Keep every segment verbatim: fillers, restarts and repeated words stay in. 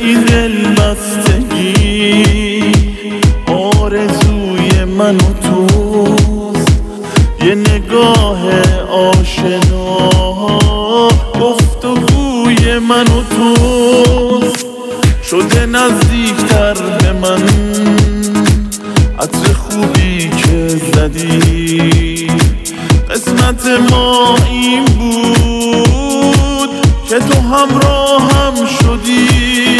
ای دل بستگی آرزوی من و توست، یه نگاه آشنا گفتگوی من و توست. شده نزدیکتر به من عطر خوبی که زدی، قسمت ما این بود که تو همراهم شدی.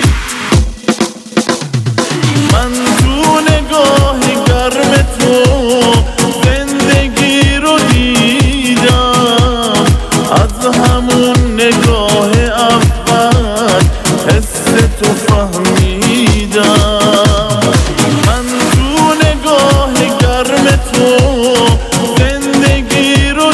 من تو نگاه گرم تو زندگی رو دیدم، از همون نگاه اول حس تو فهمیدم. من تو نگاه گرم تو زندگی رو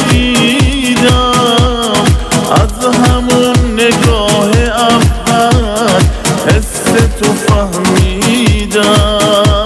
دیدم، از همون نگاه اول حس تو فهمیدم.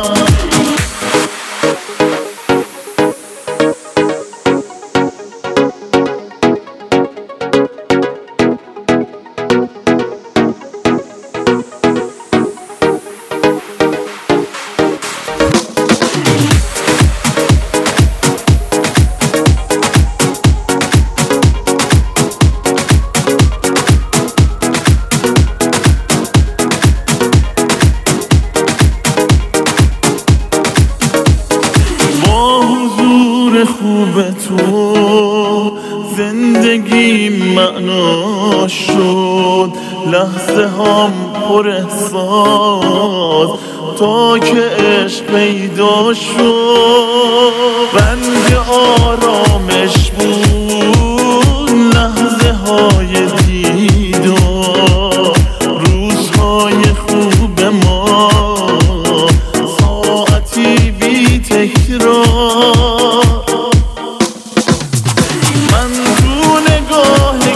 خوب تو زندگی معنا شد، لحظه هم پر احساس تا که عشق پیدا شد. رنگ آرامش بود لحظه های دیدار، روزهای خوب ما ساعتی بی تکرار. من تو نگاه